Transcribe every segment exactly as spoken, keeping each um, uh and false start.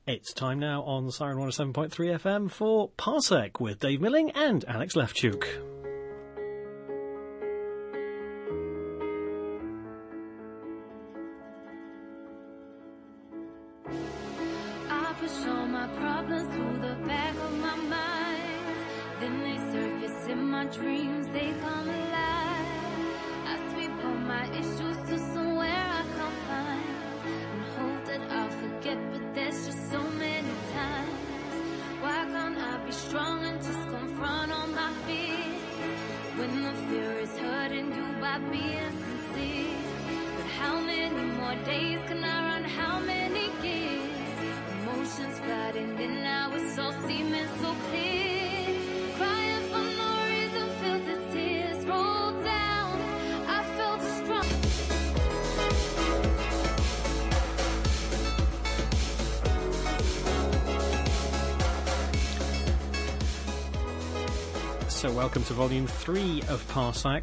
It's time now on Siren one oh seven point three F M for Parsec with Dave Milling and Alex Lefchuk. I push all my problems through the back of my mind. Then they surface in my dreams, they come alive. I sweep all my issues to somewhere I can't find. And hope that I'll forget, but there's just so many times. Why can't I be strong and just confront all my fears? When the fear is hurting you by being sincere. But how many more days can I run? How many years? Emotions flooding in now, it's all seeming so clear. Crying for no reason, feel the tears roll down. I felt strong. So welcome to Volume three of Parsec.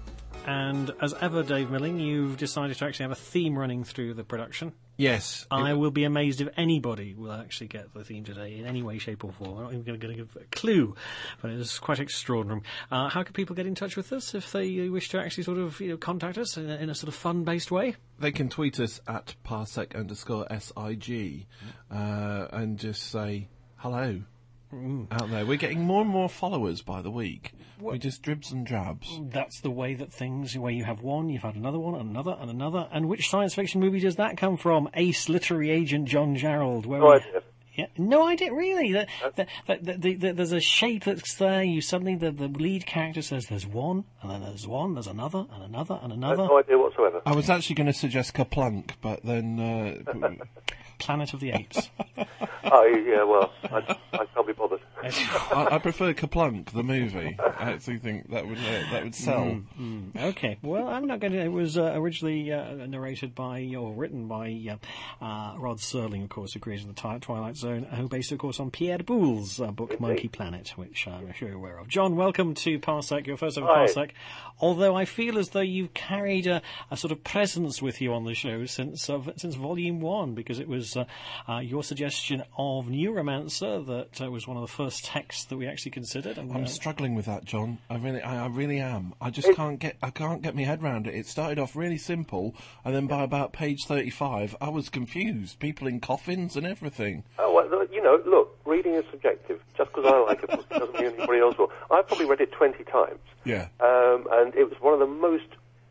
And as ever, Dave Milling, you've decided to actually have a theme running through the production. Yes. I will be amazed if anybody will actually get the theme today in any way, shape or form. I'm not even going to give a clue, but it is quite extraordinary. Uh, how can people get in touch with us if they wish to actually sort of you know, contact us in a, in a sort of fun-based way? They can tweet us at parsec underscore S I G uh, and just say hello. Mm. Out there. We're getting more and more followers by the week. What? We just dribs and drabs. That's the way that things, where you have one, you've had another one, another, and another. And which science fiction movie does that come from? Ace literary agent John Jarrold. Where no we, idea. Yeah, no idea, really. The, the, the, the, the, there's a shape that's there. You suddenly, the, the lead character says there's one, and then there's one, there's another, and another, and another. No idea whatsoever. I was actually going to suggest Kerplunk, but then... Uh, Planet of the Apes. Oh, yeah, well, I, I can't be bothered. I, I prefer Kerplunk, the movie. I actually think that would uh, that would sell. Mm, mm. Okay, well, I'm not going to... It was uh, originally uh, narrated by, or written by uh, uh, Rod Serling, of course, who created the Twilight Zone, who based, of course, on Pierre Boulle's uh, book, Indeed. Monkey Planet, which I'm sure you're aware of. John, welcome to Parsec, your first ever Hi. Parsec. Although I feel as though you've carried a, a sort of presence with you on the show since uh, since Volume one, because it was uh, uh, your suggestion of Neuromancer that uh, was one of the first texts that we actually considered. And, I'm uh, struggling with that, John. I really, I, I really am. I just It- can't get, I can't get my head around it. It started off really simple, and then by about page thirty-five, I was confused. People in coffins and everything. Oh, well, you know, look, reading is subjective. Just because I like a book doesn't mean anybody else will. I've probably read it twenty times. Yeah. Um, and it was one of the most...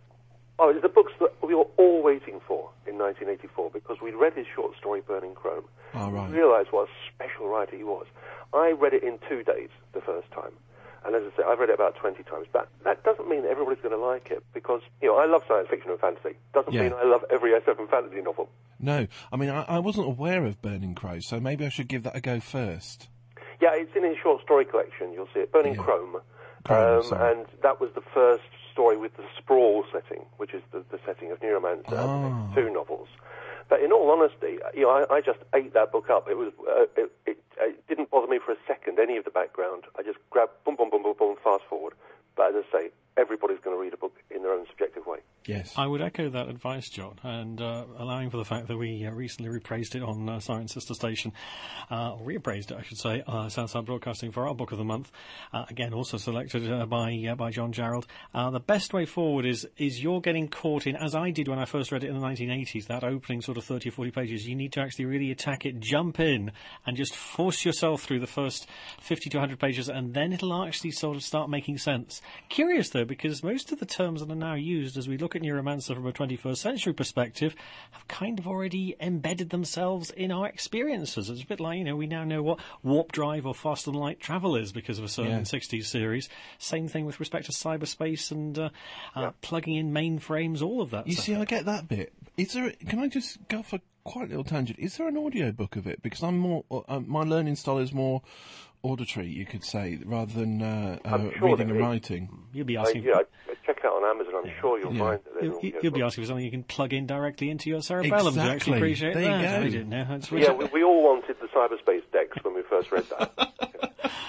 Oh, it's the books that we were all waiting for in nineteen eighty-four, because we'd read his short story, Burning Chrome. Oh, right. We realised what a special writer he was. I read it in two days the first time. And as I say, I've read it about twenty times. But that doesn't mean everybody's going to like it, because, you know, I love science fiction and fantasy. Doesn't Yeah. mean I love every S F and fantasy novel. No, I mean, I, I wasn't aware of Burning Crow, so maybe I should give that a go first. Yeah, it's in his short story collection. You'll see it, Burning Yeah. Chrome, Chrome, um, sorry. and that was the first story with the sprawl setting, which is the, the setting of Neuromancer, Oh. two novels. But in all honesty, you know, I, I just ate that book up. It was, uh, it, it, it didn't bother me for a second, any of the background. I just grabbed, boom, boom, boom, boom, boom, fast forward. But as I say, everybody's going to read a book in their own subjective way. Yes. I would echo that advice, John, and uh, allowing for the fact that we uh, recently repraised it on uh, Science Sister Station, uh, or reappraised it, I should say, uh, Southside Broadcasting for our Book of the Month. Uh, again, also selected uh, by uh, by John Jarrold. Uh, the best way forward is is you're getting caught in, as I did when I first read it in the nineteen eighties, that opening sort of thirty or forty pages. You need to actually really attack it, jump in, and just force yourself through the first fifty to one hundred pages, and then it'll actually sort of start making sense. Curious, though, because most of the terms that are now used as we look at Neuromancer from a twenty-first century perspective have kind of already embedded themselves in our experiences. It's a bit like, you know, we now know what warp drive or faster than light travel is because of a certain Yeah. sixties series. Same thing with respect to cyberspace and uh, uh, Yeah. plugging in mainframes, all of that You stuff. see, I get that bit. Is there? Can I just go for quite a little tangent? Is there an audio book of it? Because I'm more, uh, my learning style is more auditory, you could say, rather than uh, uh, I'm sure reading there and is. writing. You'll be I, asking. yeah, check it out on Amazon. I'm sure you'll Yeah. find that there's You'll, an audio you'll be book. asking for something you can plug in directly into your cerebellum to actually Exactly. appreciate There you that. go. I didn't know. That's Yeah, we, we all wanted the cyberspace decks when we first read that.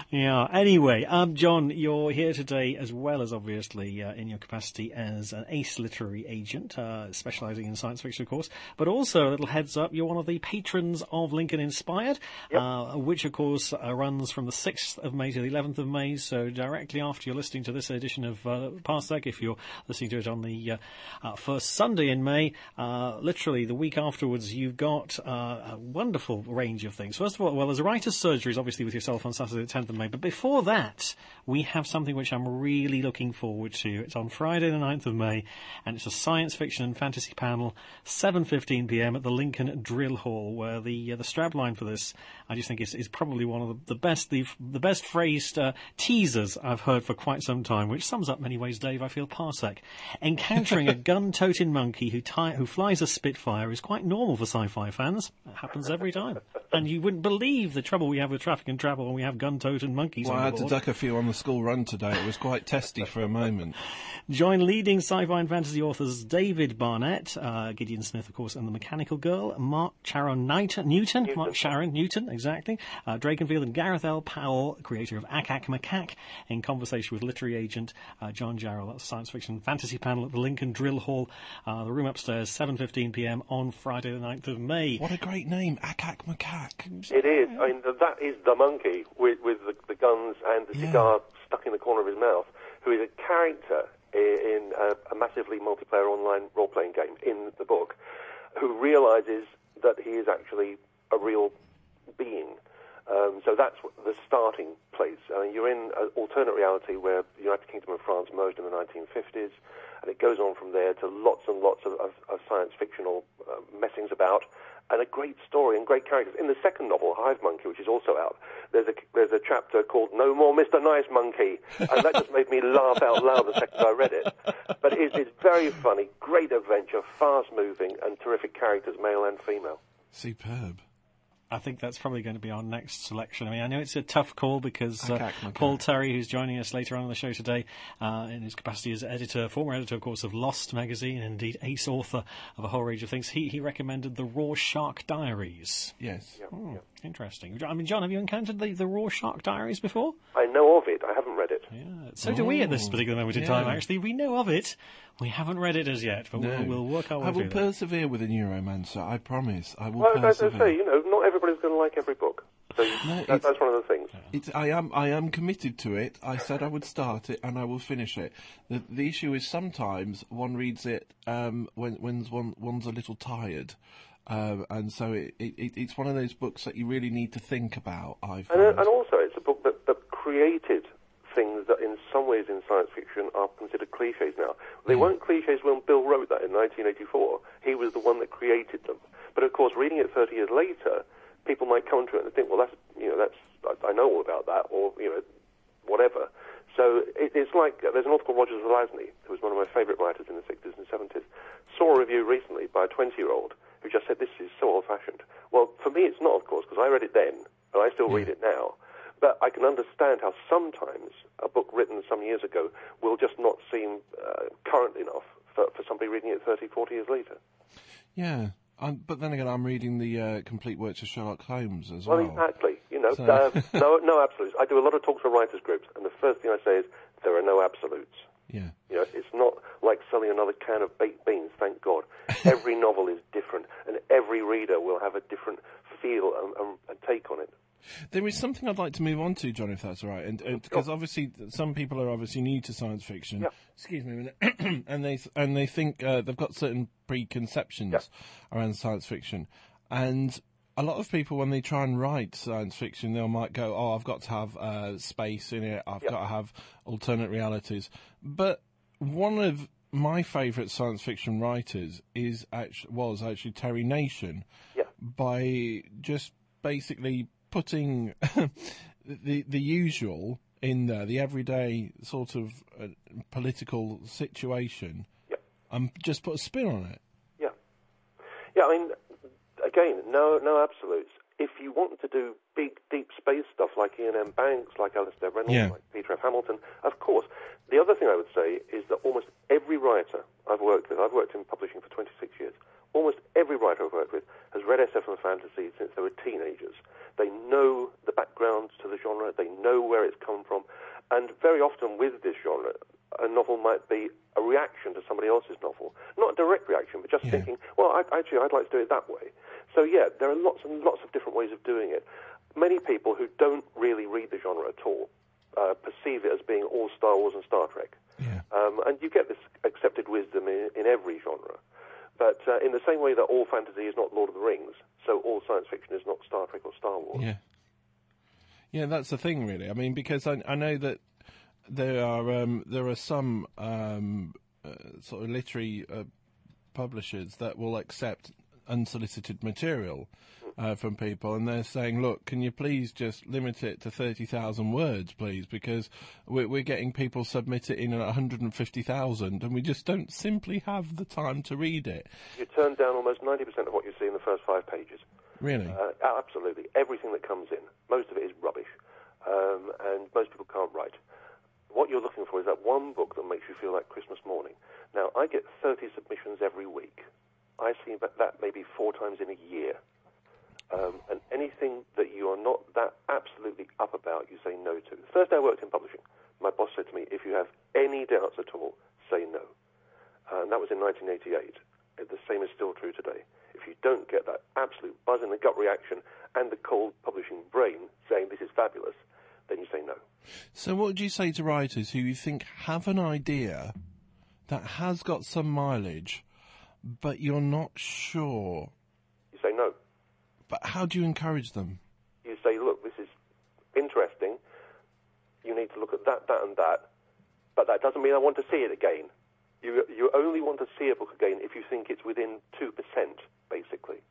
Yeah. Anyway, um, John, you're here today as well as obviously uh, in your capacity as an ace literary agent, uh, specialising in science fiction, of course. But also, a little heads up, you're one of the patrons of Lincoln Inspired, Yep. uh, which of course uh, runs from the sixth of May to the eleventh of May. So directly after you're listening to this edition of uh, Parsec, if you're listening to it on the uh, uh, first Sunday in May, uh, literally the week afterwards, you've got uh, a wonderful range of things. First of all, well, there's a writer's surgeries, obviously, with yourself on Saturday the tenth of May. But before that, we have something which I'm really looking forward to. It's on Friday the ninth of May, and it's a science fiction and fantasy panel, seven fifteen p.m. at the Lincoln Drill Hall, where the uh, the strapline for this, I just think, is, is probably one of the, the best the, the best phrased uh, teasers I've heard for quite some time, which sums up many ways, Dave, I feel, Parsec. Encountering a gun-toting monkey who, ti- who flies a Spitfire is quite normal for sci-fi fans. It happens every time. And you wouldn't believe the trouble we have with traffic and travel when we have gun-toting monkeys Well, on I had board. to duck a few on the school run today. It was quite testy for a moment. Join leading sci-fi and fantasy authors David Barnett, uh, Gideon Smith, of course, and the Mechanical Girl, Mark Sharon Newton, Newton, Newton. Mark Sharon Newton, exactly, uh, Drakenfield and Gareth L. Powell, creator of Ak Ak Macaque, in conversation with literary agent uh, John Jarrell. That's a science fiction fantasy panel at the Lincoln Drill Hall, uh, the room upstairs, seven fifteen p.m. on Friday the ninth of May. What a great name, Akak Macaque. It is. I mean, th- that is the monkey with, with the, the guns and the Yeah. cigar stuck in the corner of his mouth, who is a character in, in a, a massively multiplayer online role-playing game in the book, who realizes that he is actually a real being. Um, so that's what the starting place. Uh, you're in an alternate reality where the United Kingdom and France merged in the nineteen fifties, and it goes on from there to lots and lots of, of, of science fictional uh, messings about, and a great story and great characters. In the second novel, Hive Monkey, which is also out, there's a there's a chapter called No More Mister Nice Monkey, and that just made me laugh out loud the second I read it. But it's, it's very funny, great adventure, fast-moving, and terrific characters, male and female. Superb. I think that's probably going to be our next selection. I mean, I know it's a tough call because uh, Macaque, macaque. Paul Terry, who's joining us later on in the show today, uh, in his capacity as editor, former editor, of course, of Lost magazine, and indeed ace author of a whole range of things, he, he recommended the Rorschach Diaries. Yes. Yeah, Hmm, yeah. Interesting. I mean, John, have you encountered the, the Rorschach Diaries before? I know of it. I haven't read it. Yeah, so do we at this Oh, particular moment in yeah. time, actually. We know of it. We haven't read it as yet, but No. we'll, we'll work our way I will through that. persevere with a Neuromancer, I promise. I will Well, as I persevere. say, you know, not everybody's going to like every book. So you- No, that, it's- that's one of the things. It's, I am I am committed to it. I said I would start it and I will finish it. The the issue is sometimes one reads it um, when when's one one's a little tired, um, and so it, it, it it's one of those books that you really need to think about. I And, find. uh, and also, it's a book that, that created things that in some ways in science fiction are considered cliches now. They Yeah. weren't cliches when Bill wrote that in nineteen eighty-four. He was the one that created them. But of course, reading it thirty years later, people might come to it and think, well, that's, you know, that's, I, I know all about that, or, you know, whatever. So it, it's like, uh, there's an author called Roger Zelazny, who was one of my favourite writers in the sixties and seventies, saw a review recently by a twenty-year-old who just said, this is so old-fashioned. Well, for me, it's not, of course, because I read it then, and I still read Yeah. it now. But I can understand how sometimes a book written some years ago will just not seem uh, current enough for, for somebody reading it thirty, forty years later. Yeah, I'm, but then again, I'm reading the uh, complete works of Sherlock Holmes as Well, well. exactly. You know, So- uh, no, no absolutes. I do a lot of talks for writers' groups, and the first thing I say is there are no absolutes. Yeah. You know, it's not like selling another can of baked beans, thank God. Every novel is different, and every reader will have a different feel and, and, and take on it. There is something I'd like to move on to, John, if that's all right, and because obviously some people are obviously new to science fiction. Yep. Excuse me a minute, and they and they think uh, they've got certain preconceptions Yep. around science fiction, and a lot of people when they try and write science fiction, they might go, "Oh, I've got to have uh, space in it. I've Yep. got to have alternate realities." But one of my favourite science fiction writers is actually, was actually Terry Nation, Yeah. by just basically putting the the usual in there, the everyday sort of uh, political situation, Yep. and just put a spin on it. Yeah. Yeah, I mean, again, no no absolutes. If you want to do big, deep space stuff like Ian M. Banks, like Alistair Reynolds, Yeah. like Peter F. Hamilton, of course. The other thing I would say is that almost every writer I've worked with, I've worked in publishing for twenty-six years, almost every writer I've worked with has read S F and fantasy since they were teenagers. They know the background to the genre, they know where it's come from, and very often with this genre, a novel might be a reaction to somebody else's novel. Not a direct reaction, but just Yeah. thinking, well, I, actually, I'd like to do it that way. So, yeah, there are lots and lots of different ways of doing it. Many people who don't really read the genre at all uh, perceive it as being all Star Wars and Star Trek. Yeah. Um, and you get this accepted wisdom in, in every genre. But uh, in the same way that all fantasy is not Lord of the Rings, so all science fiction is not Star Trek or Star Wars. Yeah. Yeah, that's the thing, really. I mean, because I, I know that there are um, there are some um, uh, sort of literary uh, publishers that will accept unsolicited material uh, from people, and they're saying, look, can you please just limit it to thirty thousand words, please, because we're, we're getting people submit it in at one hundred fifty thousand, and we just don't simply have the time to read it. You turn down almost ninety percent of what you see in the first five pages. Really? Uh, absolutely. Everything that comes in, most of it is rubbish, um, and most people can't write. What you're looking for is that one book that makes you feel like Christmas morning. Now, I get thirty submissions every week. I see that, that maybe four times in a year. Um, and anything that you are not that absolutely up about, you say no to. The first day I worked in publishing, my boss said to me, if you have any doubts at all, say no. Uh, and that was in nineteen eighty-eight. The same is still true today. If you don't get that absolute buzz in the gut reaction and the cold publishing brain saying this is fabulous, then you say no. So what would you say to writers who you think have an idea that has got some mileage, but you're not sure? You say no. But how do you encourage them? You say, look, this is interesting. You need to look at that, that, and that. But that doesn't mean I want to see it again. You you only want to see a book again if you think it's within two percent, basically.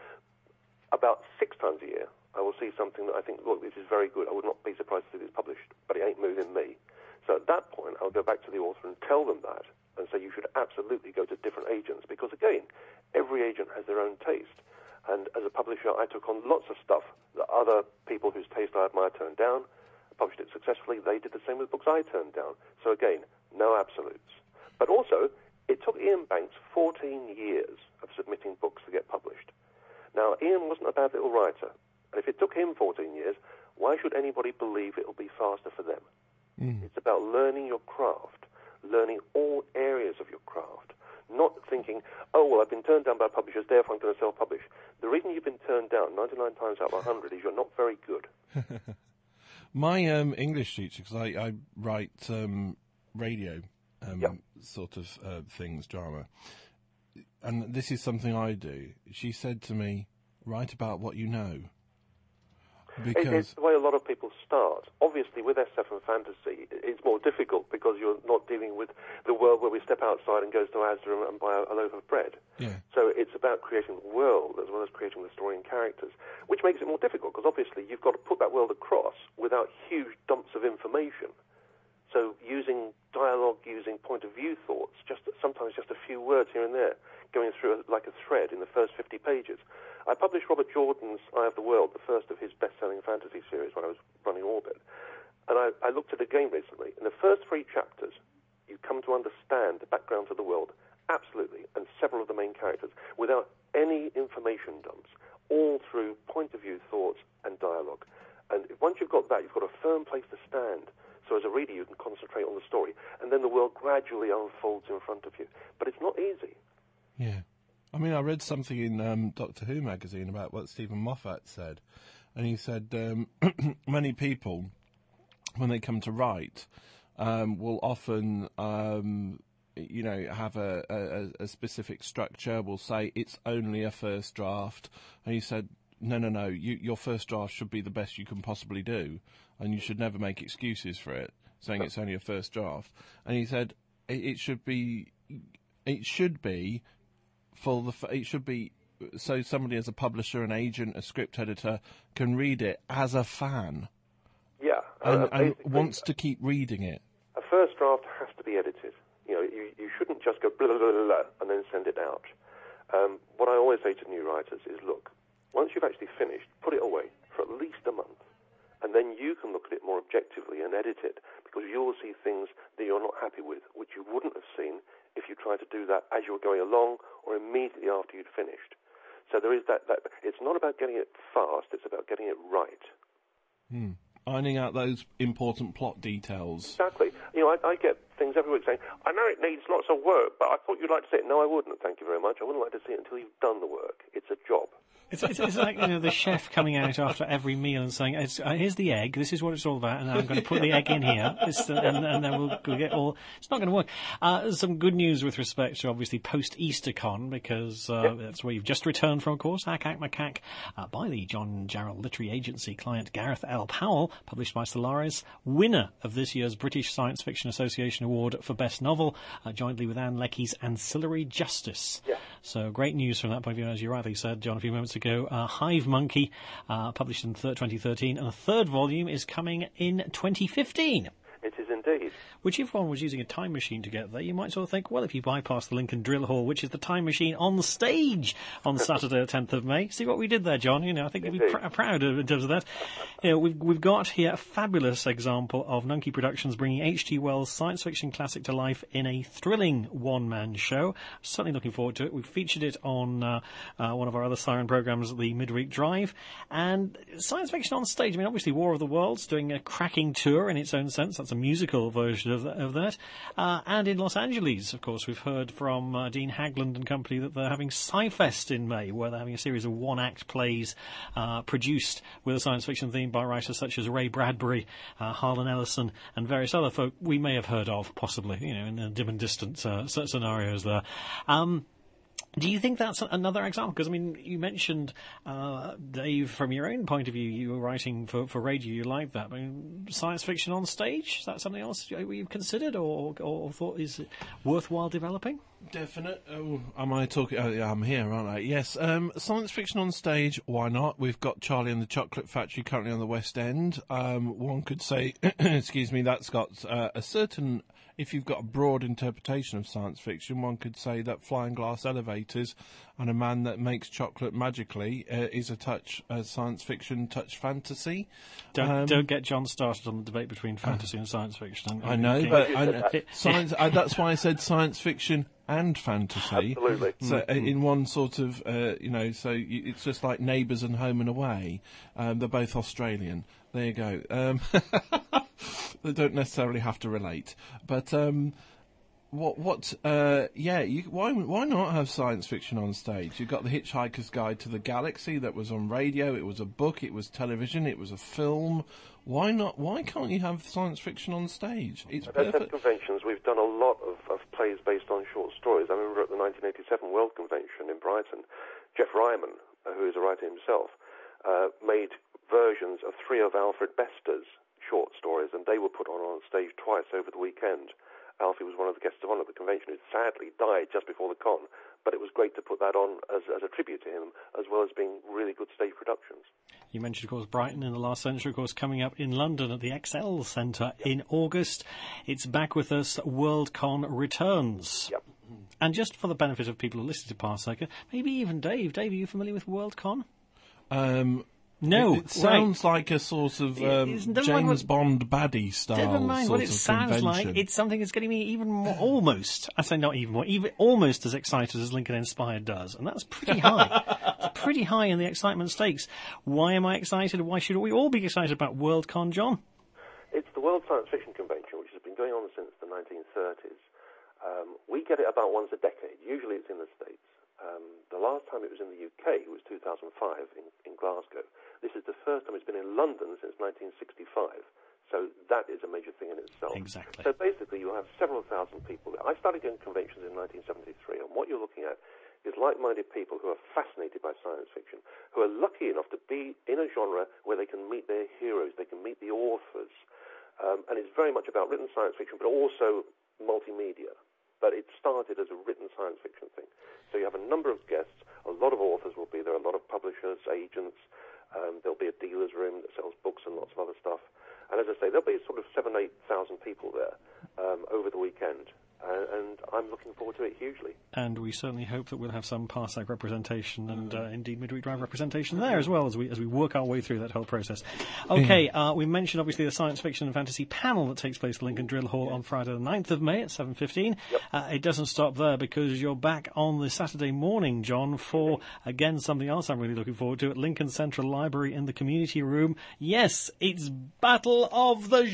About six times a year, I will see something that I think, look, this is very good. I would not be surprised to see this published, but it ain't moving me. So at that point, I'll go back to the author and tell them that and say you should absolutely go to different agents because, again, every agent has their own taste. And as a publisher, I took on lots of stuff that other people whose taste I admire turned down, published it successfully. They did the same with books I turned down. So again, no absolutes. But also, it took Ian Banks fourteen years of submitting books to get published. Now, Ian wasn't a bad little writer. And if it took him fourteen years, why should anybody believe it'll be faster for them? Mm. It's about learning your craft, learning all areas of your craft, not thinking, oh, well, I've been turned down by publishers, therefore I'm going to self-publish. The reason you've been turned down ninety-nine times out of one hundred is you're not very good. My um, English teacher, because I, I write um, radio um, yep. sort of uh, things, drama, and this is something I do. She said to me, write about what you know. Because it, it's the way a lot of people start. Obviously, with S F and fantasy, it's more difficult because you're not dealing with the world where we step outside and goes to Asda and buy a, a loaf of bread. Yeah. So it's about creating the world as well as creating the story and characters, which makes it more difficult because obviously you've got to put that world across without huge dumps of information. So using dialogue, using point of view thoughts, just sometimes just a few words here and there, going through like a thread in the first fifty pages. I published Robert Jordan's Eye of the World, the first of his best-selling fantasy series when I was running Orbit. And I, I looked at it again recently. In the first three chapters, you come to understand the background of the world, absolutely, and several of the main characters, without any information dumps, all through point of view thoughts and dialogue. And once you've got that, you've got a firm place to stand. So as a reader, you can concentrate on the story, and then the world gradually unfolds in front of you. But it's not easy. Yeah. I mean, I read something in um, Doctor Who magazine about what Stephen Moffat said, and he said um, many people, when they come to write, um, will often, um, you know, have a, a, a specific structure, will say it's only a first draft, and he said, no, no, no, you, your first draft should be the best you can possibly do, and you should never make excuses for it, saying it's only a first draft. And he said it, it should be, it should be, for the, it should be, so somebody as a publisher, an agent, a script editor can read it as a fan. Yeah. And, uh, and wants to keep reading it. A first draft has to be edited. You know, you, you shouldn't just go blah, blah, blah, blah, and then send it out. Um, what I always say to new writers is, look, once you've actually finished, put it away for at least a month, and then you can look at it more objectively and edit it, because you will see things that you're not happy with, which you wouldn't have seen if you tried to do that as you were going along or immediately after you'd finished. So there is that, that. It's not about getting it fast, it's about getting it right. Hmm. Ironing out those important plot details. Exactly. You know, I, I get things every week saying, I know it needs lots of work, but I thought you'd like to see it. No, I wouldn't, thank you very much. I wouldn't like to see it until you've done the work. It's a job. It's, it's, it's like, you know, the chef coming out after every meal and saying, it's, uh, here's the egg, this is what it's all about, and I'm going to put the egg in here, it's, uh, and, and then we'll, we'll get all... It's not going to work. Uh, some good news with respect to, obviously, post-EasterCon, because uh, yep. that's where you've just returned from, of course, Hack, Hack, Macaque, uh, by the John Jarrell Literary Agency client Gareth L. Powell, published by Solaris, winner of this year's British Science Fiction Association Award for Best Novel, uh, jointly with Anne Leckie's Ancillary Justice. Yeah. So great news from that point of view, as you rightly said, John, a few moments ago. Uh, Hive Monkey, uh, published in twenty thirteen, and the third volume is coming in twenty fifteen. It is indeed. Which, if one was using a time machine to get there, you might sort of think, well, if you bypass the Lincoln Drill Hall, which is the time machine on stage on Saturday the tenth of May, see what we did there, John? You know, I think you'd be pr- proud of, in terms of that. You know, we've, we've got here a fabulous example of Nunkey Productions bringing H G Wells' science fiction classic to life in a thrilling one-man show. Certainly looking forward to it. We've featured it on uh, uh, one of our other Siren programmes, the Midweek Drive. And science fiction on stage, I mean, obviously War of the Worlds doing a cracking tour in its own sense. That's a musical version of, of that. Uh, and in Los Angeles, of course, we've heard from uh, Dean Hagland and company that they're having Sci-Fest in May, where they're having a series of one-act plays uh, produced with a science fiction theme by writers such as Ray Bradbury, uh, Harlan Ellison, and various other folk we may have heard of, possibly, you know, in the dim and distant uh, scenarios there. Um, Do you think that's another example? Because, I mean, you mentioned, uh, Dave, from your own point of view, you were writing for, for radio, you like that. I mean, science fiction on stage, is that something else you've considered or, or thought is worthwhile developing? Definite. Oh, am I talking? Oh, yeah, I'm here, aren't I? Yes. Um, science fiction on stage, why not? We've got Charlie and the Chocolate Factory currently on the West End. Um, one could say, excuse me, that's got uh, a certain... If you've got a broad interpretation of science fiction, one could say that Flying Glass Elevators and A Man That Makes Chocolate Magically uh, is a touch uh, science fiction, touch fantasy. Don't um, don't get John started on the debate between fantasy uh, and science fiction. I know, okay. but I, science. I, that's why I said science fiction and fantasy. Absolutely. So uh, in one sort of, uh, you know, so you, it's just like Neighbours and Home and Away. Um, they're both Australian. There you go. Um, they don't necessarily have to relate, but um, what? What? Uh, yeah. You, why? Why not have science fiction on stage? You've got the Hitchhiker's Guide to the Galaxy that was on radio. It was a book. It was television. It was a film. Why not? Why can't you have science fiction on stage? It's At perfect. conventions, we've done a lot of, of plays based on short stories. I remember at the nineteen eighty-seven World Convention in Brighton, Jeff Ryman, uh, who is a writer himself, uh, made versions of three of Alfred Bester's short stories, and they were put on on stage twice over the weekend. Alfie was one of the guests of honour at the convention, who sadly died just before the con, but it was great to put that on as, as a tribute to him, as well as being really good stage productions. You mentioned, of course, Brighton in the last century, of course, coming up in London at the X L Centre in August. It's back with us, WorldCon returns. Yep. And just for the benefit of people who listen to Parsec, maybe even Dave. Dave, are you familiar with WorldCon? Um, No, it, it sounds right. like a sort of um, It's- James never mind what- Bond baddie style Never mind sort what it of sounds convention. like. It's something that's getting me even more, almost, I say not even more, even almost as excited as Lincoln Inspired does. And that's pretty high. It's pretty high in the excitement stakes. Why am I excited? Why should we all be excited about WorldCon, John? It's the World Science Fiction Convention, which has been going on since the nineteen thirties. Um, we get it about once a decade. Usually it's in the States. Um, the last time it was in the U K was two thousand five in, in Glasgow. This is the first time it's been in London since nineteen sixty-five. So that is a major thing in itself. Exactly. So basically you have several thousand people there. I started going to conventions in nineteen seventy-three, and what you're looking at is like-minded people who are fascinated by science fiction, who are lucky enough to be in a genre where they can meet their heroes, they can meet the authors. Um, and it's very much about written science fiction, but also multimedia. But it started as a written science fiction thing. So you have a number of guests, a lot of authors will be there, a lot of publishers, agents. Um, there'll be a dealer's room that sells books and lots of other stuff. And as I say, there'll be sort of seven, eight thousand people there um, over the weekend. uh, and I'm looking forward to it hugely. And we certainly hope that we'll have some Parsec representation and uh, indeed Midweek Drive representation there as well as we as we work our way through that whole process. Okay, uh, we mentioned obviously the science fiction and fantasy panel that takes place at Lincoln Drill Hall on Friday the ninth of May at seven fifteen. Yep. Uh, it doesn't stop there because you're back on the Saturday morning, John, for, again, something else I'm really looking forward to at Lincoln Central Library in the community room. Yes, it's Battle of the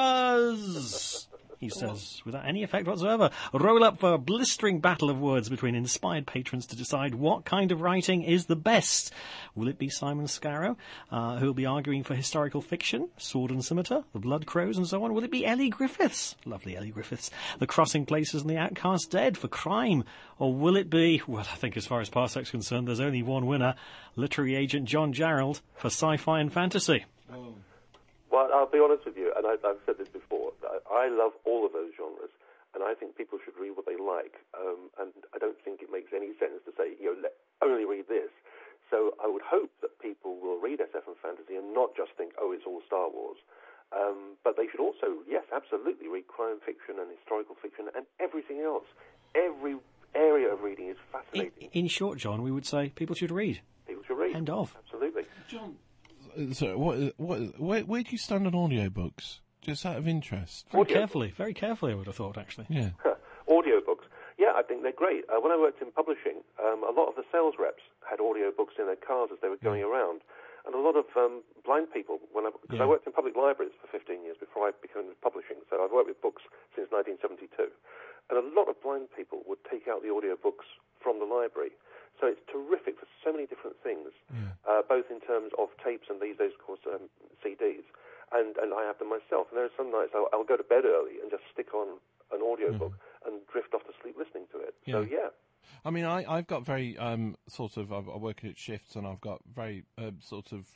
Genres! He says, without any effect whatsoever. Roll up for a blistering battle of words between inspired patrons to decide what kind of writing is the best. Will it be Simon Scarrow, uh, who'll be arguing for historical fiction, Sword and Scimitar, The Blood Crows, and so on? Will it be Ellie Griffiths, lovely Ellie Griffiths, The Crossing Places and the Outcast Dead for crime? Or will it be, well, I think as far as Parsec's concerned, there's only one winner, literary agent John Jarrell for sci-fi and fantasy? Oh. Well, I'll be honest with you, and I, I've said this before, I love all of those genres, and I think people should read what they like, um, and I don't think it makes any sense to say, you know, let, only read this. So I would hope that people will read S F and fantasy and not just think, oh, it's all Star Wars. Um, but they should also, yes, absolutely, read crime fiction and historical fiction and everything else. Every area of reading is fascinating. In, in short, John, we would say people should read. People should read. End of. Absolutely. John, so what, what, where, where do you stand on audiobooks? Just out of interest. Very Audio carefully, books. very carefully, I would have thought, actually. Yeah. Audiobooks. Yeah, I think they're great. Uh, when I worked in publishing, um, a lot of the sales reps had audiobooks in their cars as they were going yeah. around. And a lot of um, blind people, when I, because yeah. I worked in public libraries for fifteen years before I became publishing, so I've worked with books since nineteen seventy-two. And a lot of blind people would take out the audiobooks from the library. So it's terrific for so many different things, yeah. uh, both in terms of tapes and these days, of course, um, C Ds. And, and I have them myself. And there are some nights I'll, I'll go to bed early and just stick on an audiobook mm. and drift off to sleep listening to it. Yeah. So, yeah. I mean, I, I've got very um, sort of, I work at shifts and I've got very uh, sort of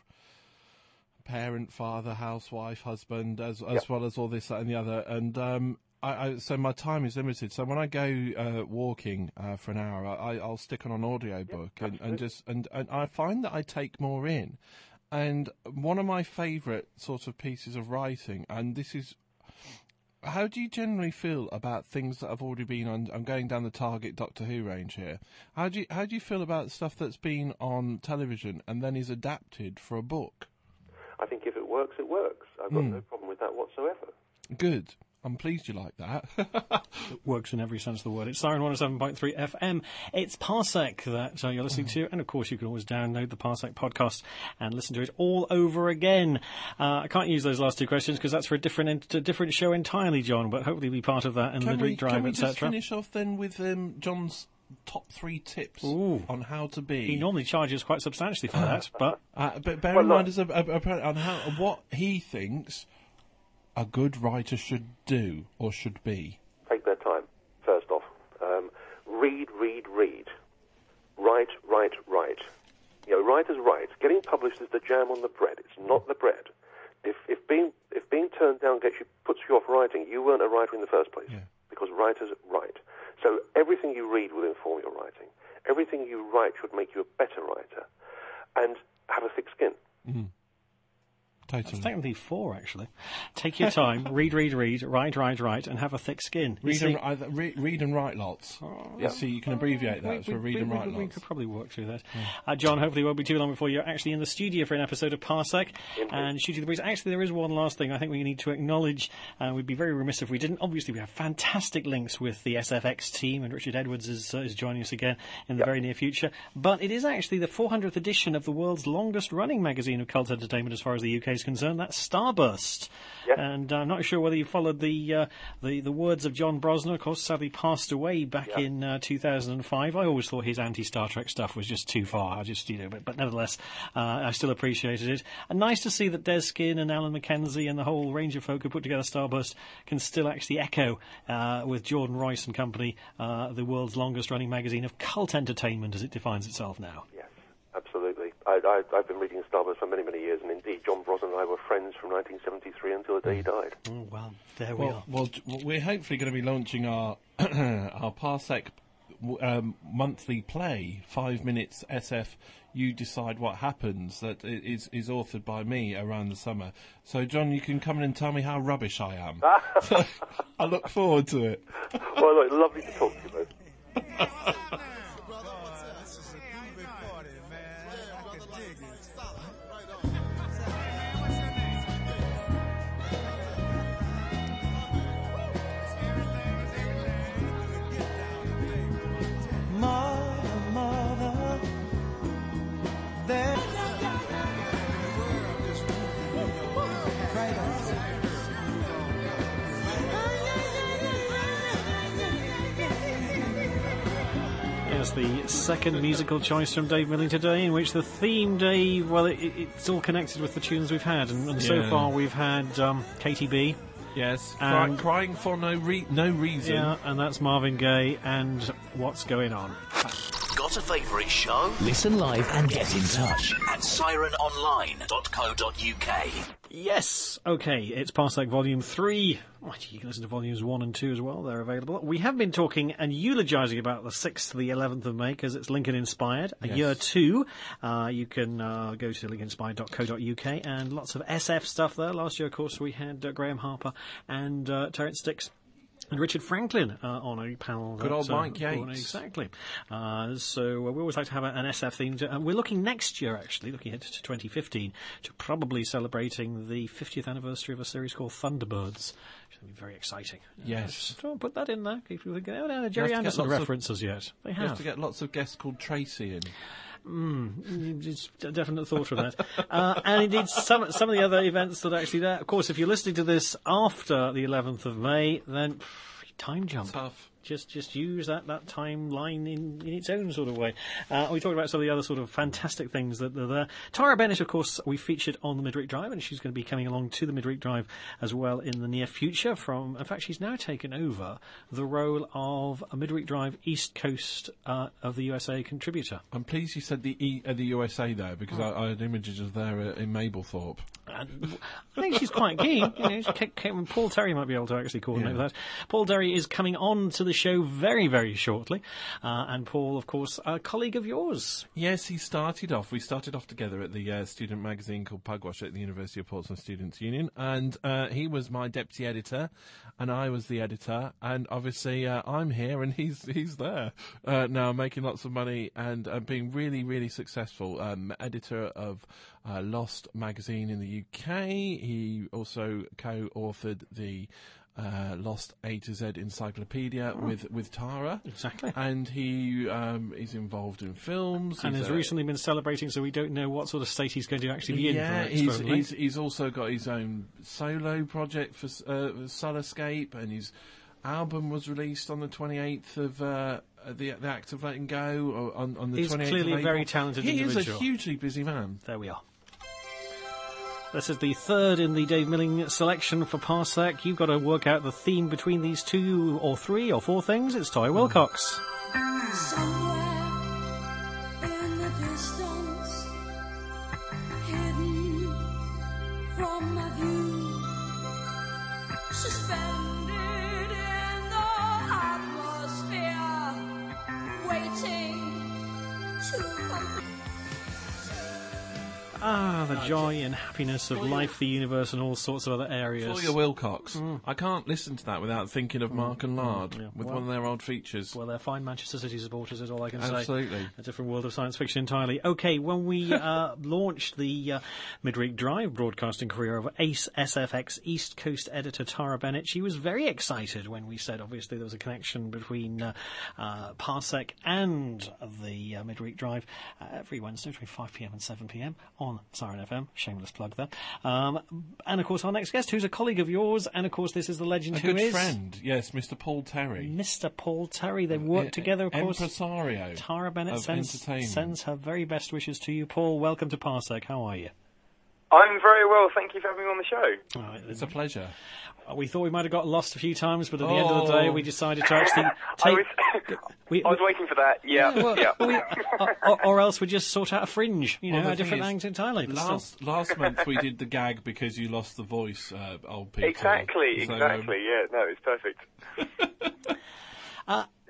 parent, father, housewife, husband, as as yep. well as all this, that and the other. And um, I, I, so my time is limited. So when I go uh, walking uh, for an hour, I, I'll stick on an audiobook yep, and, and just, and, and I find that I take more in. And one of my favourite sort of pieces of writing, and this is, how do you generally feel about things that have already been on? I'm going down the Target Doctor Who range here. How do you how do you feel about stuff that's been on television and then is adapted for a book? I think if it works, it works. I've got mm. no problem with that whatsoever. Good. I'm pleased you like that. It works in every sense of the word. It's Siren one oh seven point three F M. It's Parsec that uh, you're listening to, and of course you can always download the Parsec podcast and listen to it all over again. Uh, I can't use those last two questions because that's for a different a different show entirely, John, but hopefully be part of that in Midweek Drive, can we et cetera. just finish off then with um, John's top three tips Ooh. on how to be? He normally charges quite substantially for that, but... Uh, but bear well, in mind look. as a, a, a, on how, what he thinks a good writer should do or should be. Take their time, first off. Um, read, read, read. Write, write, write. You know, writers write. Getting published is the jam on the bread. It's not the bread. If if being if being turned down gets you puts you off writing, you weren't a writer in the first place. Yeah. Because writers write. So everything you read will inform your writing. Everything you write should make you a better writer. And have a thick skin. Mm. Totally. It's technically four, actually. Take your time, read, read, read, write, write, write, and have a thick skin. You Read see, and, either, re, read and write lots. Oh, You see, you can abbreviate that we, for we, read we, and write we, we lots. could probably work through that. Yeah. Uh, John, hopefully it won't be too long before you're actually in the studio for an episode of Parsec Indeed. and Shooting the Breeze. Actually, there is one last thing I think we need to acknowledge. Uh, we'd be very remiss if we didn't. Obviously, we have fantastic links with the S F X team, and Richard Edwards is, uh, is joining us again in the yep. very near future. But it is actually the four hundredth edition of the world's longest-running magazine of cult entertainment as far as the U K is concerned. That's Starburst. Yes. And I'm not sure whether you followed the uh, the, the words of John Brosnan, of course, sadly passed away back yeah. in uh, two thousand five. I always thought his anti-Star Trek stuff was just too far. I just, you know, but, but nevertheless, uh, I still appreciated it. And nice to see that Des Skin and Alan McKenzie and the whole range of folk who put together Starburst can still actually echo uh, with Jordan Royce and company uh, the world's longest-running magazine of cult entertainment as it defines itself now. Yes, absolutely. I, I, I've been reading Starburst for many, many years, and indeed, John Brosnan and I were friends from nineteen seventy-three until the day he died. Oh, well, there we Well, are. well, we're hopefully going to be launching our our Parsec w- um, monthly play, Five Minutes S F, You Decide What Happens, that i- is, is authored by me around the summer. So, John, you can come in and tell me how rubbish I am. So, I look forward to it. Well, look, lovely to talk to you both. Mother, mother, there. Yes, the second musical choice from Dave Milling today, in which the theme, Dave, well, it, it, it's all connected with the tunes we've had, and, and so Yeah. far we've had um, K T B. Yes, And- cry, crying for no re- no reason. Yeah, and that's Marvin Gaye, and What's Going On. Got a favourite show? Listen live and get in touch at siren online dot co dot uk. Yes, okay, it's Parsec Volume three. Right, you can listen to Volumes one and two as well, they're available. We have been talking and eulogising about the sixth to the eleventh of May, because it's Lincoln Inspired, a Yes. year two. Uh, you can uh, go to lincoln inspired dot co dot uk, and lots of S F stuff there. Last year, of course, we had uh, Graham Harper and uh, Terence Dix and Richard Franklin uh, on a panel. Good that, old uh, Mike Yates. Exactly. Uh, so uh, we always like to have a, an S F theme. To, uh, we're looking next year, actually, looking ahead to twenty fifteen, to probably celebrating the fiftieth anniversary of a series called Thunderbirds. Which will be very exciting. Yes. Uh, so put that in there. Keep people thinking, oh, no, Jerry to get Anderson lots of- references yet. They You have have. to get lots of guests called Tracy in. Mm, it's a definite thought of that. Uh, and indeed, some some of the other events that are actually there. Of course, if you're listening to this after the eleventh of May, then pff, time jump. Tough. Just just use that, that timeline in, in its own sort of way. Uh, we talked about some of the other sort of fantastic things that are there. Tara Bennett, of course, we featured on the Midweek Drive, and she's going to be coming along to the Midweek Drive as well in the near future. From, in fact, she's now taken over the role of a Midweek Drive East Coast uh, of the U S A contributor. I'm pleased you said the e, uh, the U S A there, because I, I had images of there uh, in Mablethorpe. And I think she's quite keen. You know, she ca- ca- Paul Terry might be able to actually coordinate Yeah. that. Paul Terry is coming on to the show very, very shortly. Uh, and Paul, of course, a colleague of yours. Yes, he started off. We started off together at the uh, student magazine called Pugwash at the University of Portsmouth Students' Union, and uh, he was my deputy editor, and I was the editor. And obviously, uh, I'm here, and he's he's there uh, now, making lots of money and uh, being really, really successful. Um, editor of uh, Lost magazine in the U K. He also co-authored the Uh, Lost A to Z Encyclopedia with, with Tara. Exactly. And he um, is involved in films. And He's has a- recently been celebrating, so we don't know what sort of state he's going to actually be in. Yeah, for he's, Expo, he's, he's also got his own solo project for uh, Solascape, and his album was released on the twenty-eighth of uh, the, the Act of Letting Go, or on, on the He's twenty-eighth clearly of a April. very talented He individual. is a hugely busy man. There we are. This is the third in the Dave Milling selection for Parsec. You've got to work out the theme between these two or three or four things. It's Toy Wilcox. Somewhere in the distance, hidden from my view, suspended in the atmosphere, waiting to come. Ah, the joy and happiness of life, the universe, and all sorts of other areas. Toya Wilcox. I can't listen to that without thinking of Mark and Lard yeah. with Well- one of their old features. Well, they're fine Manchester City supporters, is all I can say. Absolutely. A different world of science fiction entirely. Okay, when we uh, launched the uh, Midweek Drive broadcasting career of Ace S F X East Coast editor Tara Bennett, she was very excited when we said, obviously, there was a connection between uh, uh, Parsec and the uh, Midweek Drive uh, every Wednesday between five p m and seven p m on Siren F M. Shameless plug there. Um, and, of course, our next guest, who's a colleague of yours, and, of course, this is the legend A who good is friend, yes, Mister Paul Terry. Mister Paul Terry. They work E- together, of course. Impresario Tara Bennett of sends, entertainment. sends her very best wishes to you. Paul, welcome to Parsec. How are you? I'm very well, thank you for having me on the show. All right, It's a pleasure. uh, we thought we might have got lost a few times, but at the end of the day, Oh. we decided to actually I take... was, we, I was waiting for that. Yeah, well, yeah. we- or, or, or else we just sort out a fringe, you know, Well, the a different thing is, things entirely. But still. Last last month we did the gag because you lost the voice, uh, old Peter. Exactly, So, um, exactly. Yeah, no, it's perfect.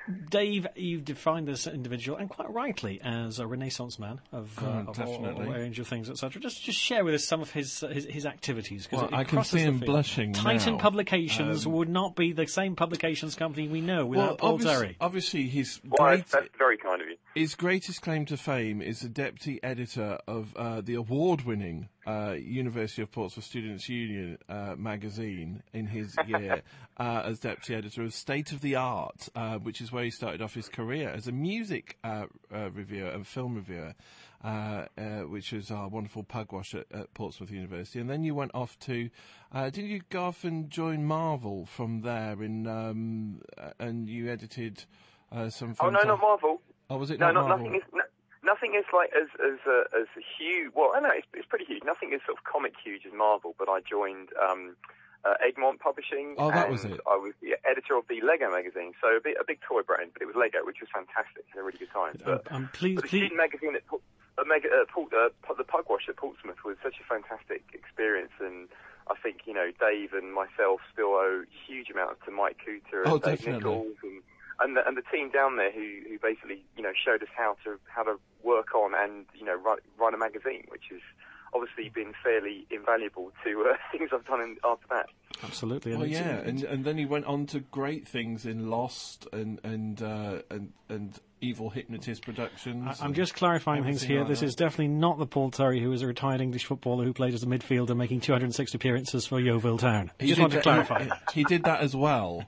Dave, you've defined this individual, and quite rightly, as a Renaissance man of, uh, Oh, of all, definitely. all range of things, et cetera. Just, just share with us some of his uh, his, his activities. 'Cause Well, it, it I can crosses see the him field. blushing Titan now. Publications Um, would not be the same publications company we know without Well, Paul obvious- Terry. obviously, his Well, great, that's, that's very kind of you. his greatest claim to fame is the deputy editor of uh, the award-winning uh, University of Portsmouth Students' Union uh, magazine in his year uh, as deputy editor of State of the Art, uh, which is where he started off his career as a music uh, uh, reviewer and film reviewer, uh, uh, which was our wonderful pugwash at, at Portsmouth University. And then you went off to, uh, didn't you go off and join Marvel from there? In um, uh, and you edited uh, some. Oh no, fantastic- not Marvel. Oh, was it No, not not, Marvel? nothing is no, nothing is like as as uh, as huge. Well, I know it's, it's pretty huge. Nothing is sort of comic huge as Marvel. But I joined um, uh, Egmont Publishing. Oh, that and was it. I was the editor of the Lego magazine, so a big a big toy brand, but it was Lego, which was fantastic. Had a really good time. But, I'm, I'm pleased. but the student magazine at Port- uh, Meg- uh, Port- uh, Pu- the Pugwash at Portsmouth was such a fantastic experience, and I think you know Dave and myself still owe huge amounts to Mike Cooter and Oh, Dave definitely. Nichols and. And the, and the team down there who, who basically, you know, showed us how to how to work on and, you know, run, run a magazine, which has obviously been fairly invaluable to uh, things I've done in, after that. Absolutely. Well, it's- yeah, it's- and and then he went on to great things in Lost and and uh, and and Evil Hypnotist Productions. I- I'm and just clarifying things everything here. like This that. is definitely not the Paul Terry who is a retired English footballer who played as a midfielder, making two hundred sixty appearances for Yeovil Town. I He just did want to that- clarify. He, he did that as well.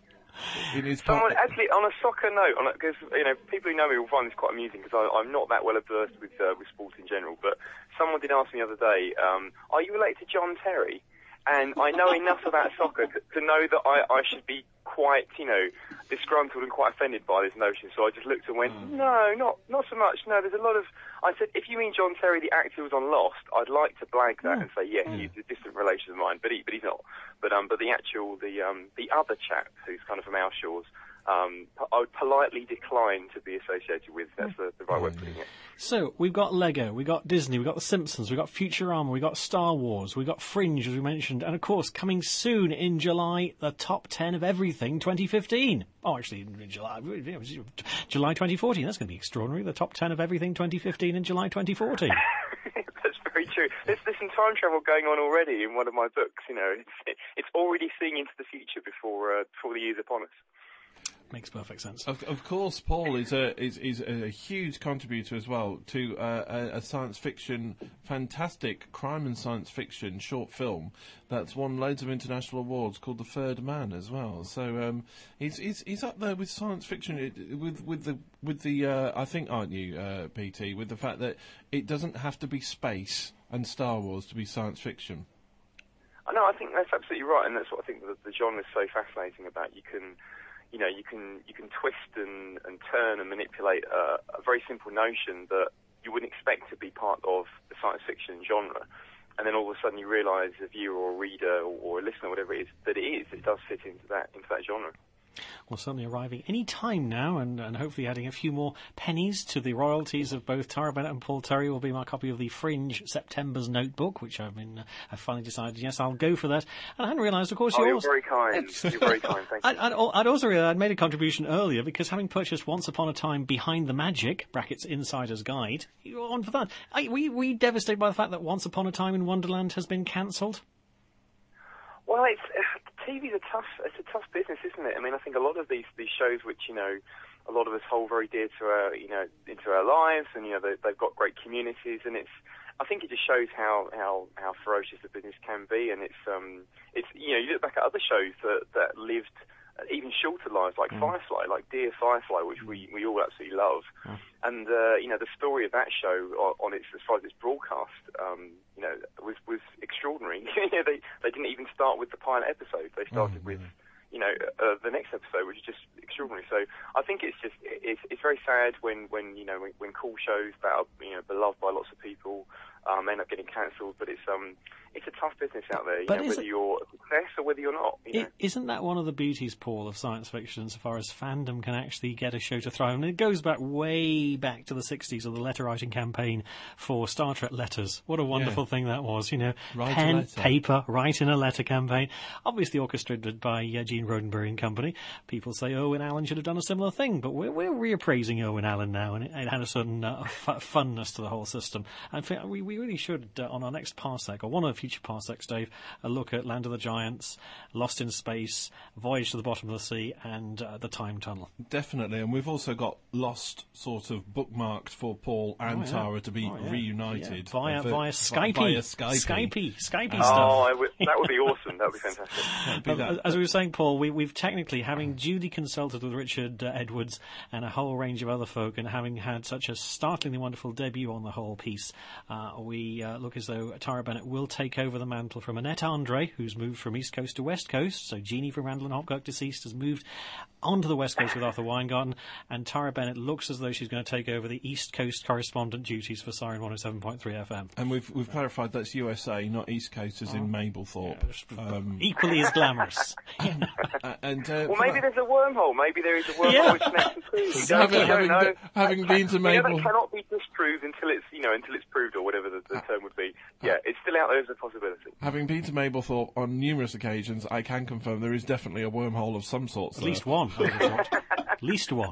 In his Someone, part- actually, on a soccer note, because, you know, people who know me will find this quite amusing because I'm not that well versed with, uh, with sport in general, but someone did ask me the other day, um, are you related to John Terry? And I know enough about soccer to, to know that I, I should be quite, you know, disgruntled and quite offended by this notion. So I just looked and went, no, not not so much. No, there's a lot of... I said, if you mean John Terry, the actor who was on Lost, I'd like to blag that and say, yes, he's a distant relation of mine, but he, but he's not. But um, but the actual, the um, the other chap who's kind of from our shores, um, I would politely decline to be associated with. That's the, the right way of putting it. So, we've got Lego, we've got Disney, we've got The Simpsons, we've got Futurama, we've got Star Wars, we've got Fringe, as we mentioned, and of course, coming soon in July, the top ten of everything twenty fifteen. Oh, actually, in July, July twenty fourteen. That's going to be extraordinary. The top ten of everything twenty fifteen in July twenty fourteen. That's very true. There's, there's some time travel going on already in one of my books. You know, it's, it's already seeing into the future before uh, before the year's upon us. Makes perfect sense. Of, of course, Paul is a is, is a huge contributor as well to uh, a, a science fiction, fantastic crime and science fiction short film that's won loads of international awards called The Third Man as well. So um, he's, he's he's up there with science fiction it, with with the with the uh, I think aren't you, uh, P T, with the fact that it doesn't have to be space and Star Wars to be science fiction. I know. I think that's absolutely right, and that's what I think the, the genre is so fascinating about. You can. You know, you can you can twist and, and turn and manipulate a, a very simple notion that you wouldn't expect to be part of the science fiction genre, and then all of a sudden you realise, a viewer or a reader or, or a listener, whatever it is, that it is. It does fit into that into that genre. Well, certainly arriving any time now, and, and hopefully adding a few more pennies to the royalties of both Tara Bennett and Paul Terry will be my copy of the Fringe September's Notebook, which I've been, uh, I've finally decided, yes, I'll go for that. And I hadn't realised, of course, Oh, you you're also... very kind. You're very kind. Thank you. I'd, I'd, al- I'd also realised I'd made a contribution earlier because having purchased Once Upon a Time Behind the Magic, brackets Insider's Guide, you're on for that. Are, were, you, were you devastated by the fact that Once Upon a Time in Wonderland has been cancelled? Well, it's uh, T V's a tough. It's a tough business, isn't it? I mean, I think a lot of these these shows, which you know, a lot of us hold very dear to our, you know, into our lives, and you know, they, they've got great communities, and it's. I think it just shows how, how, how ferocious the business can be, and it's um it's you know, you look back at other shows that that lived even shorter lives, like mm. Firefly, like Dear Firefly, which we, we all absolutely love. Mm. And, uh, you know, the story of that show on, on its, as far as its broadcast, um, you know, was, was extraordinary. they, they didn't even start with the pilot episode. They started mm. with, you know, uh, the next episode, which is just extraordinary. So I think it's just, it's, it's very sad when, when, you know, when, when cool shows that are, you know, beloved by lots of people, um, end up getting cancelled, but it's, um, it's a tough business out there, you but know, whether it, you're a success or whether you're not. You know? it, isn't that one of the beauties, Paul, of science fiction, so far as fandom can actually get a show to thrive? And it goes back way back to the sixties of the letter writing campaign for Star Trek letters. What a wonderful yeah. thing that was, you know, write pen, paper, write in a letter campaign. Obviously orchestrated by uh, Gene Roddenberry and company. People say, oh, in Allen should have done a similar thing. But we're, we're reappraising Owen Allen now, and it, it had a certain uh, f- funness to the whole system. And for, we, we really should, uh, on our next Parsec, or one of the future Parsecs, Dave, a look at Land of the Giants, Lost in Space, Voyage to the Bottom of the Sea, and uh, The Time Tunnel. Definitely, and we've also got Lost sort of bookmarked for Paul and Oh, yeah. Tara to be Oh, yeah. reunited. Yeah. Via, Uh, for- via Skype. Via Skype. Skype. Skype Oh, stuff. I would, that would be awesome. That would be fantastic. Be Um, that. As we were saying, Paul, we, we've technically, having duly consulted with Richard uh, Edwards and a whole range of other folk, and having had such a startlingly wonderful debut on the whole piece, uh, we uh, look as though Tara Bennett will take over the mantle from Annette Andre, who's moved from East Coast to West Coast. So Jeannie from Randall and Hopkirk deceased has moved onto the West Coast with Arthur Weingarten, and Tara Bennett looks as though she's going to take over the East Coast correspondent duties for Siren one oh seven point three F M. And we've we've clarified that's U S A, not East Coast, as in Mablethorpe. Um, Equally as glamorous. uh, and uh, Well, for maybe that- there's a wormhole. Maybe there is a wormhole Yeah. which connects the two. We don't, Having- we don't having know. been- having That been can- to we know Mabel- that cannot be disproved until it's, you know, until it's proved, or whatever the, the term would be. Yeah, it's still out there as a possibility. Having been to Mablethorpe on numerous occasions, I can confirm there is definitely a wormhole of some sort. At least one, I would have thought. At least one.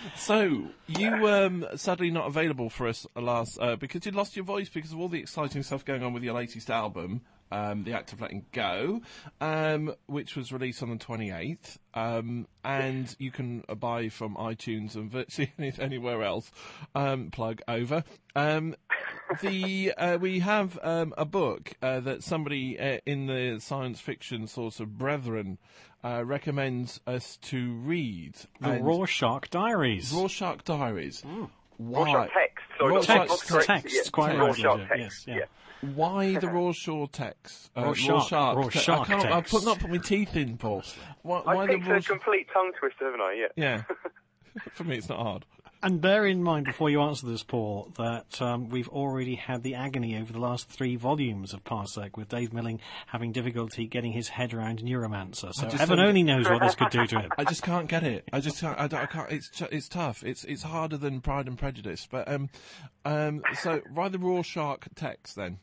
So, you um, sadly not available for us last uh, because you lost your voice because of all the exciting stuff going on with your latest album, um, The Act of Letting Go, um, which was released on the twenty-eighth, um, and you can buy from iTunes and virtually anywhere else. Um, plug over. Um, the uh, we have um, a book uh, that somebody uh, in the science fiction sort of brethren uh, recommends us to read. The And- Rorschach Diaries. Rorschach Diaries. Why? Rorschach text. Sorry, Rorschach not- not text, correct. text, Yeah, quite Rorschach right, text. yes, yeah. Why the Rorschach text? Uh, Rorschach- te- I Rorschach can't. I text. put not put my teeth in, Paul. Why, I why the picked a Rorschach? complete tongue twister, haven't I? Yeah. Yeah. For me, it's not hard. And bear in mind, before you answer this, Paul, that um, we've already had the agony over the last three volumes of Parsec, with Dave Milling having difficulty getting his head around Neuromancer. So just heaven don't- only knows what this could do to him. I just can't get it. I just can't. I, don't, I can't. It's t- it's tough. It's it's harder than Pride and Prejudice. But um, um. So why the Rorschach text then?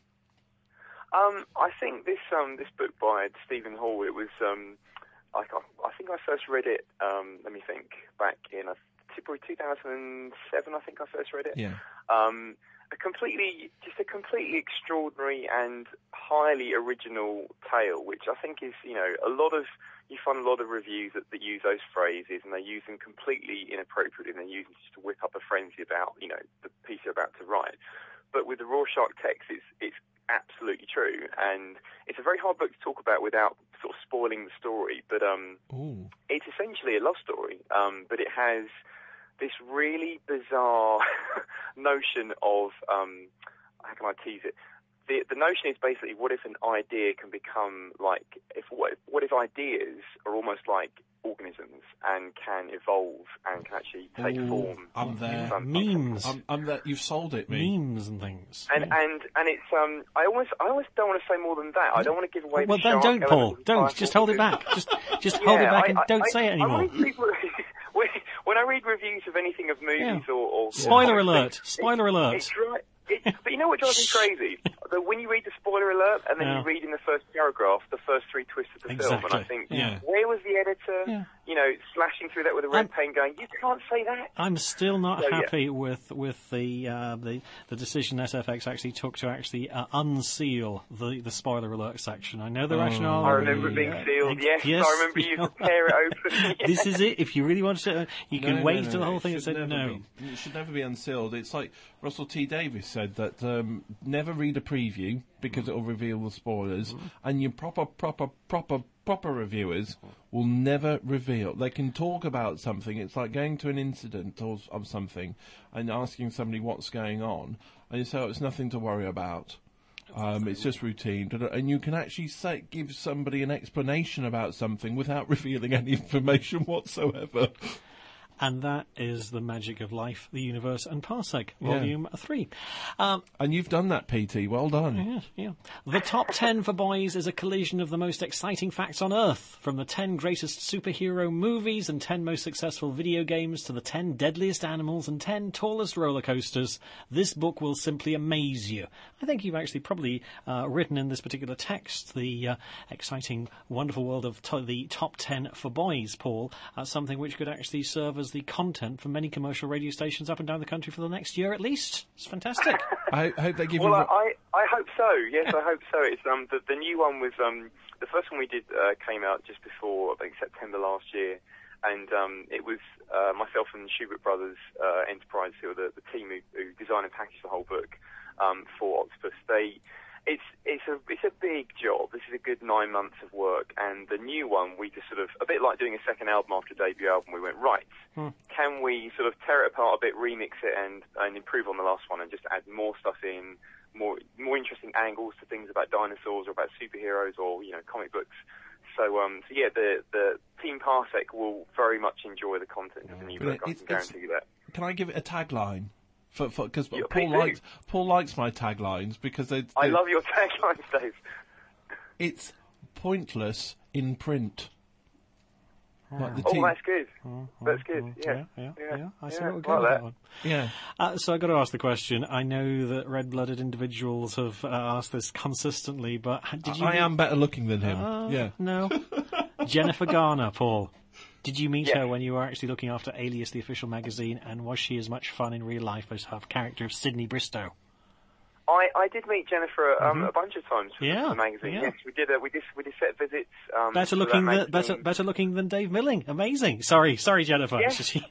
Um, I think this um this book by Stephen Hall, it was um, I, I think I first read it. Um, let me think. Back in uh, probably two thousand seven, I think I first read it. Yeah. Um, a completely, just a completely extraordinary and highly original tale, which I think is, you know, a lot of, you find a lot of reviews that, that use those phrases, and they use them completely inappropriately, and they use them just to whip up a frenzy about, you know, the piece you're about to write. But with the Rorschach text, it's, it's absolutely true, and it's a very hard book to talk about without sort of spoiling the story, but um, Ooh. it's essentially a love story, um, but it has this really bizarre notion of, um, how can I tease it? The, the notion is basically, what if an idea can become like, if what, what if ideas are almost like organisms and can evolve and can actually take Ooh, form? I'm there. Some- Memes. I'm, I'm there. You've sold it, me. Memes and things. And and and it's um, I almost I almost don't want to say more than that. I don't want to give away. Well, the then shark don't, element Paul. of the Don't. title Just hold it because- back. Just just hold it Yeah, back I- and I- don't I- say it I anymore. want people, when, when I read reviews of anything of movies Yeah. or, or Spoiler or alert. things, Spoiler it, alert. It, dri- it, but you know what drives me crazy? That when you read the spoiler alert and then Yeah. you read in the first paragraph the first three twists of the film, and I Exactly. think, Yeah. where was the editor? Yeah. You know, slashing through that with a red I'm- pen, going, you can't say that. I'm still not So, yeah. happy with with the uh, the the decision S F X actually took to actually uh, unseal the, the spoiler alert section. I know the rationale. I remember it being uh, sealed. ex- Yes, I remember you could tear it open. This is it. If you really want to, you No, can no, wait no, till the no, whole it thing is should said. never No. be- It should never be unsealed. It's like Russell T Davies said that um, never read a preview because it'll reveal the spoilers, and your proper, proper, proper, proper reviewers will never reveal. They can talk about something. It's like going to an incident or of something and asking somebody what's going on, and you say, "Oh, it's nothing to worry about." Um, it's just routine, and you can actually say, give somebody an explanation about something without revealing any information whatsoever. And that is The Magic of Life, the Universe and Parsec, Yeah. Volume three. Um, And you've done that, P T. Well done. Yeah, yeah. The Top ten for Boys is a collision of the most exciting facts on Earth, from the ten greatest superhero movies and ten most successful video games to the ten deadliest animals and ten tallest roller coasters. This book will simply amaze you. I think you've actually probably uh, written in this particular text the uh, exciting, wonderful world of to- the Top ten for Boys, Paul, uh, something which could actually serve as the content for many commercial radio stations up and down the country for the next year at least. It's fantastic. I hope they give Well, you... I, I I hope so. Yes, I hope so. It's um the, the new one was um the first one we did uh, came out just before I think September last year, and um it was uh, myself and Schubert Brothers uh, Enterprise, who are the, the team who, who designed and packaged the whole book um for Octopus. They It's it's a it's a big job. This is a good nine months of work, and the new one we just sort of a bit like doing a second album after a debut album. We went right. Hmm. Can we sort of tear it apart a bit, remix it, and and improve on the last one, and just add more stuff in, more more interesting angles to things about dinosaurs or about superheroes or you know comic books. So um so yeah, the the Team Parsec will very much enjoy the content of the new But book. I it's- can guarantee you that. Can I give it a tagline? For because Yeah, Paul please do. likes Paul likes my taglines because they. I they- love your taglines, Dave. It's pointless in print. Like the Oh, T- that's good. That's good. Yeah, yeah, yeah, yeah. I see yeah, what we're going like with that. that one. yeah. Uh, so I've got to ask the question. I know that red-blooded individuals have uh, asked this consistently, but did you... I am better looking than him. Uh, yeah. No. Jennifer Garner, Paul. Did you meet Yes. her when you were actually looking after Alias, the official magazine, and was she as much fun in real life as her character of Sydney Bristow? I, I did meet Jennifer um, a bunch of times for Yeah, the magazine. yeah. Yes, we did. Uh, we did. We did set visits. Um, Better for looking, that than, magazine. better, better looking than Dave Milling. Amazing. Sorry, sorry, Jennifer. Yeah. She-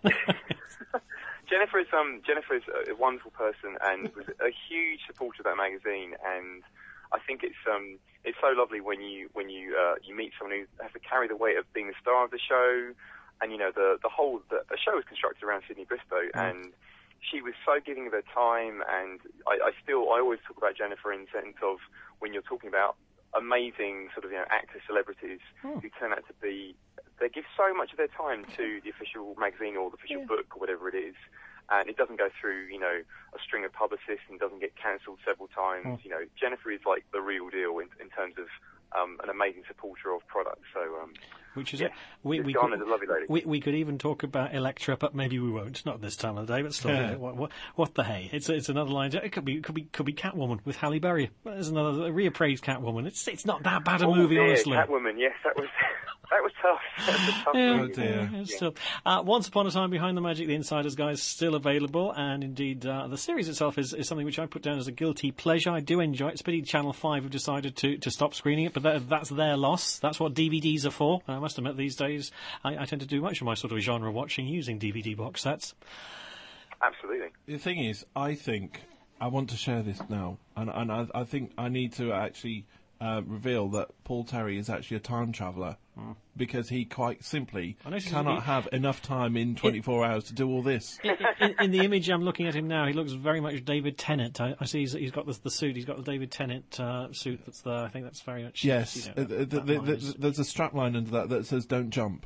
Jennifer is um Jennifer is a wonderful person and was a huge supporter of that magazine, and I think it's um it's so lovely when you when you uh, you meet someone who has to carry the weight of being the star of the show, and you know the the whole the, the show is constructed around Sydney Bristow, and she was so giving of her time, and I, I still I always talk about Jennifer in the sense of when you're talking about amazing sort of you know actors, celebrities Oh. who turn out to be they give so much of their time to the official magazine or the official Yeah. book or whatever it is, and it doesn't go through you know a string of publicists and doesn't get cancelled several times. Oh. You know Jennifer is like the real deal in, in terms of um, an amazing supporter of products. So um, Which is yeah, it. We, Miss we, Garner's could, a lovely lady. we, we could even talk about Electra, but maybe we won't. Not this time of the day, but still. Yeah. what, what, what the hey? It's it's another line. It could be could be could be Catwoman with Halle Berry. There's another reappraised Catwoman. It's it's not that bad a Oh, movie, dear, honestly. Catwoman, yes, that was that was tough. That was a tough Yeah, movie. Oh, dear. yeah, it's still. Uh, Once Upon a Time Behind the Magic, the Insiders Guide is still available, and indeed uh, the series itself is, is something which I put down as a guilty pleasure. I do enjoy it. It's a pity Channel five have decided to, to stop screening it, but that, that's their loss. That's what D V Ds are for. And I must admit, these days I, I tend to do much of my sort of genre watching using D V D box sets. Absolutely. The thing is, I think I want to share this now, and and I, I think I need to actually uh, reveal that Paul Terry is actually a time traveller because he quite simply I noticed cannot he- have enough time in twenty-four hours to do all this. In, in, in the image I'm looking at him now, he looks very much David Tennant. I, I see he's, he's got the, the suit. He's got the David Tennant uh, suit that's there. I think that's very much. Yes, you know, uh, the, that the, the, line the, is- there's a strapline under that that says "Don't jump."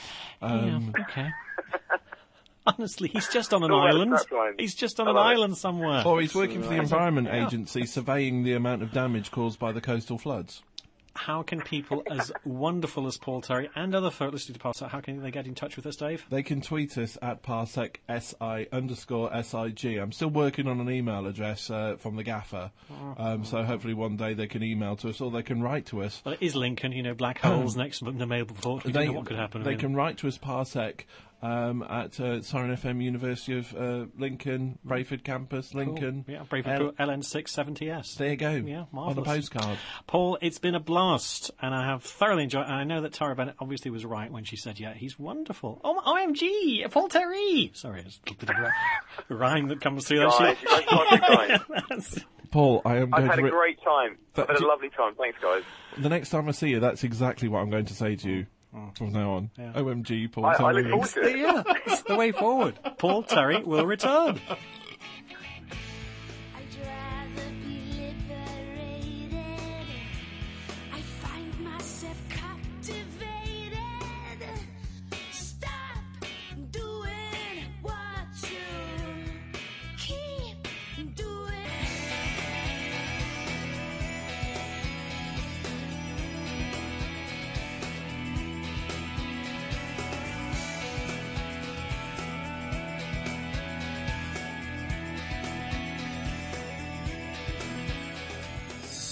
Um, yeah, okay. Honestly, he's just on an Oh, that's island. that line. He's just on I an love it. island somewhere. Or he's working for the Environment Yeah. Agency, surveying the amount of damage caused by the coastal floods. How can people as wonderful as Paul Terry and other folk listening to Parsec, how can they get in touch with us, Dave? They can tweet us at parsec si underscore sig. I'm still working on an email address uh, from the gaffer, um, so hopefully one day they can email to us or they can write to us. Well, it is Lincoln, you know, black holes next to the mail report. We They, don't know what could happen. they really. can write to us parsec um, at uh, Siren F M University of uh, Lincoln, Brayford campus, Lincoln. Cool. Yeah, Brayford L- L N six seventy S. There you go. Yeah, on a marvellous. postcard. Paul, it's been a blast, and I have thoroughly enjoyed it. And I know that Tara Bennett obviously was right when she said, yeah, he's wonderful. Oh, O M G, Paul Terry! Sorry, it's a bit of a rhyme that comes through. Guys, you guys are big guys. Paul, I am I've going had to. a re- great time. That- I've had do- a lovely time. Thanks, guys. The next time I see you, that's exactly what I'm going to say to you from now on. Yeah. O M G, Paul I, I Terry. look forward to it. Yeah, it's the way forward. Paul Terry will return. I'd rather be liberated. I find myself captivated. Stop doing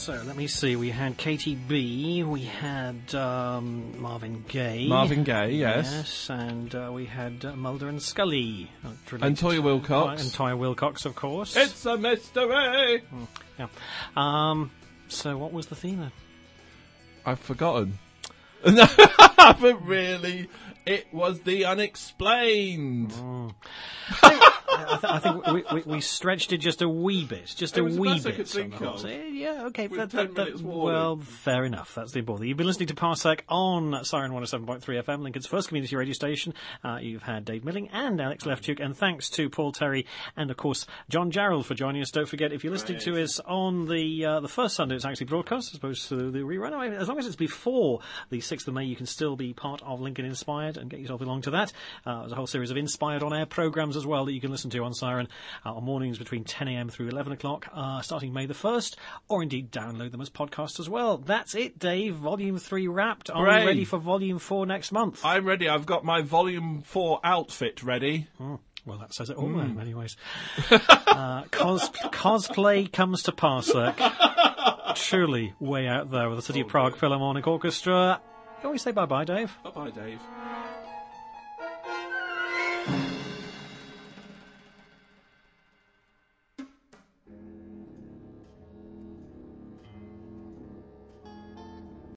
So let me see. We had Katie B. We had um, Marvin Gaye. Marvin Gaye, yes. Yes, and uh, we had uh, Mulder and Scully. uh, And Toya related- Wilcox. And Toya Wilcox, of course. It's a mystery! Yeah. Um, so what was the theme then? I've forgotten. No, I haven't really. It was the unexplained. I, th- I think we, we, we stretched it just a wee bit, just It a was the wee best I bit. could think sometimes. of. Eh, Yeah, okay. With that- ten that- that- minutes warning. well, fair enough. That's the important. You've been listening to Parsec on Siren one oh seven point three F M, Lincoln's first community radio station. Uh, you've had Dave Milling and Alex Lefchuk, and thanks to Paul Terry and, of course, John Jarrell for joining us. Don't forget, if you're listening to us on the uh, the first Sunday it's actually broadcast, as opposed to the rerun, I mean, as long as it's before the sixth of May, you can still be part of Lincoln Inspired and get yourself along to that. Uh, there's a whole series of Inspired on-air programmes as well that you can listen to on Siren uh, on mornings between ten a m through eleven o'clock, uh, starting May the first, or indeed download them as podcasts as well. That's it, Dave. Volume three wrapped. Are Hooray. we ready for Volume four next month? I'm ready. I've got my Volume four outfit ready. Oh, well, that says it all then, in many ways. uh, cos- cosplay comes to Parsec. Truly way out there with the City of Prague Philharmonic Orchestra. Can we say bye-bye, Dave? Bye-bye, Dave.